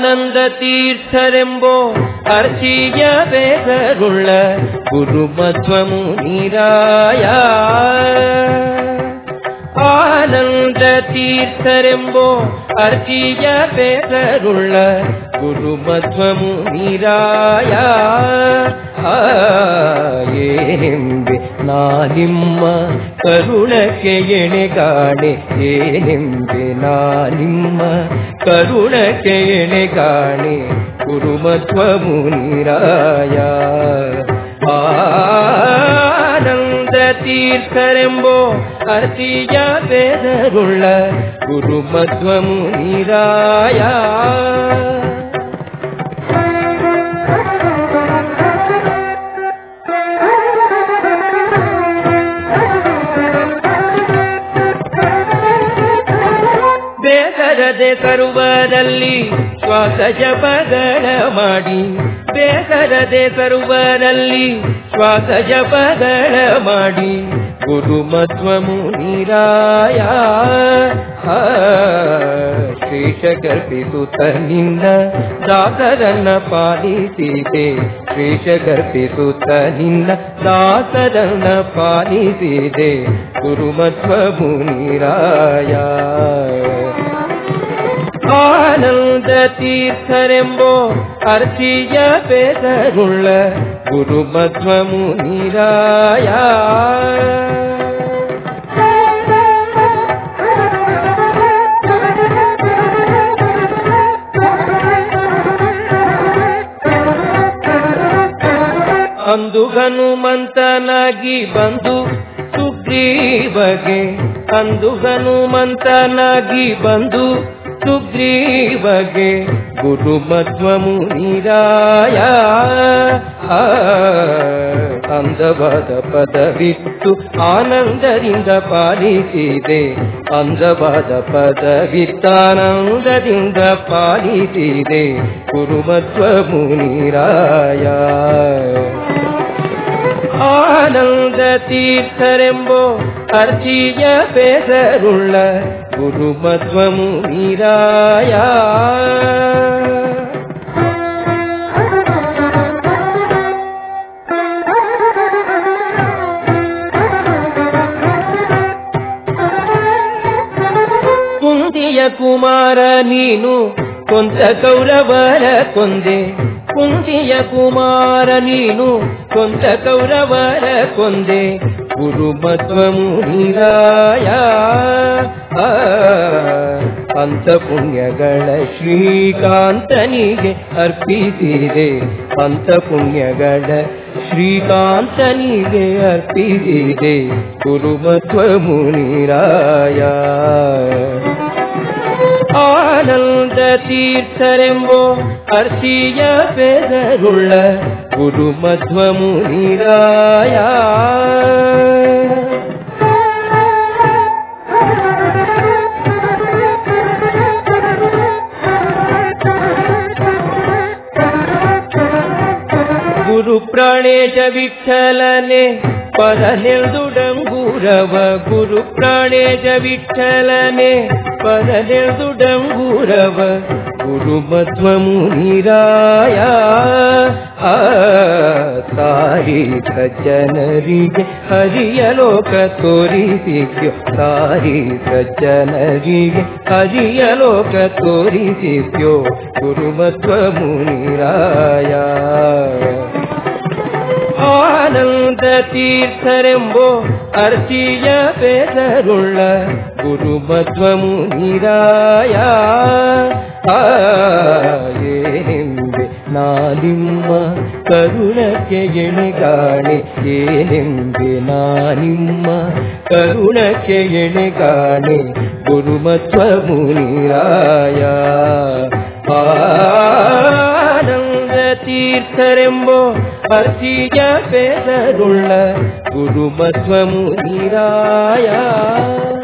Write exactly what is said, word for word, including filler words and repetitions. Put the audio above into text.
ಆನಂದ ತೀರ್ಥರೆಂಬೋ ಅರ್ಚಿಯ ಬೇಸರುಳ್ಳ ಗುರುಮಧ್ವ ಮುನಿರಾಯ. ಆನಂದ ತೀರ್ಥರೆಂಬೋ ಅರ್ಚಿಯ ಬೇಸರುಳ್ಳ ಗುರುಮಧ್ವ ಮುನಿರಾಯ. ಏನೆಂಬೆ ನಾ ನಿಮ್ಮ ಕರುಣಕ್ಕೆ ಎಣೆಗಾಣೆ, ಏನೆಂಬೆ ನಾ ನಿಮ್ಮ ಕರುಣಕ್ಕೆ ಎಣೆಗಾಣೆ ಗುರುಮಧ್ವ ಮುನಿರಾಯ. ಆನಂದ ತೀರ್ಥರೆಂಬೋ ಅರ್ಚಿಯ ಬೇಸರುಳ್ಳ ಗುರುಮಧ್ವ ಮುನಿರಾಯ. ಬೇಸರದೆ ಸರ್ವದಲ್ಲಿ ಶ್ವಾಸ ಜಪಗಳ ಮಾಡಿ, ಬೇಸರದೆ ಸರ್ವದಲ್ಲಿ ಶ್ವಾಸ ಜಪಗಳ ಮಾಡಿ ಗುರುಮಧ್ವ ಮುನಿರಾಯ. ಶ್ರೇಷ ಗರ್ಭಿಸುತ್ತ ನಿನ್ನ ದಾಸರನ್ನ ಪಾಲಿಸಿದೆ, ಶ್ರೇಷ ಗರ್ಭಿಸುತ್ತ ನಿನ್ನ ದಾಸರನ್ನ ಪಾಲಿಸಿದೆ ಗುರುಮಧ್ವ ಮುನಿರಾಯ. ಆನಂದ ತೀರ್ಥರೆಂಬೋ ಅರ್ಚಿಯ ಬೇಸರುಳ್ಳ ಗುರುಮಧ್ವ ಮುನಿರಾಯ. ಅಂದು ಹನುಮಂತನಾಗಿ ಬಂದು ಸುಗ್ರೀವಗೆ, ಅಂದು ಹನುಮಂತನಾಗಿ ಬಂದು ಸುಗ್ರೀವಗೆ ಗುರುಮಧ್ವ ಮುನಿರಾಯ. ಅಂದವಾದ ಪದವಿತ್ತು ಆನಂದದಿಂದ ಪಾಲಿಸಿದೆ, ಅಂದವಾದ ಪದವಿತ್ತಾನಂದದಿಂದ ಪಾಲಿಸಿದೆ ಗುರುಮಧ್ವ ಮುನಿರಾಯ. ಆನಂದ ತೀರ್ಥರೆಂಬೋ ಅರ್ಚಿಯ ಬೇಸರುಳ್ಳ ಗುರುಮಧ್ವ ಮುನಿರಾಯ. ಕುಂತಿಯ ಕುಮಾರ ನೀನು ಕೊಂತ ಕೌರವರ ಕೊಂದೆ, ಕುಂತಿಯ ಕುಮಾರ ನೀನು ಕೊಂತ ಕೌರವರ ಕೊಂದೆ ಗುರುಮಧ್ವ ಮುನಿರಾಯ. ಅಂತ ಪುಣ್ಯಗಳ ಶ್ರೀಕಾಂತನಿಗೆ ಅರ್ಪಿಸಿದೆ, ಅಂತ ಪುಣ್ಯಗಳ ಶ್ರೀಕಾಂತನಿಗೆ ಅರ್ಪಿಸಿದೆ ಗುರುಮಧ್ವ ಮುನಿರಾಯ. ಆನಂದ ತೀರ್ಥರೆಂಬೋ ಅರ್ಚಿಯ ಬೇಸರುಳ್ಳ ಗುರುಮಧ್ವ ಮುನಿರಾಯ. ಗುರು ಪ್ರಾಣೇಶ ವಿಠಲನೆ ಪರನೆಲ್ದುಡಂಗೂರವ, ಗುರು ಪ್ರಾಣೇಶ ವಿಠಲನೆ ಪರನೆಲ್ದುಡಂಗೂರವ ಗುರುಮಧ್ವ ಮುನಿರಾಯ. ತಾರೀಖ ಜನರಿಗೆ ಹರಿಯ ಲೋಕ ತೋರಿಸಿದ್ಯೋ, ತಾರೀಖ ಜನರಿಗೆ ಹರಿಯ ಲೋಕ ತೋರಿಸಿದ್ಯೋ ಗುರುಮಧ್ವ ಮುನಿರಾಯ. ಆನಂದ ತೀರ್ಥರೆಂಬೋ ಅರ್ಚಿಯ ಬೇಸರುಳ್ಳ ಗುರುಮಧ್ವ ಮುನಿರಾಯ. ಏನೆಂಬೆ ನಾ ನಿಮ್ಮ ಕರುಣಕ್ಕೆ ಎಣೆಗಾಣೆ, ಏನೆಂಬೆ ನಾ ನಿಮ್ಮ ಕರುಣಕ್ಕೆ ಎಣೆಗಾಣೆ ಗುರುಮಧ್ವ ಮುನಿರಾಯ. ಆನಂದ ತೀರ್ಥರೆಂಬೋ ಅರ್ಚಿಯ ಬೇಸರುಳ್ಳ ಗುರುಮಧ್ವ ಮುನಿರಾಯ.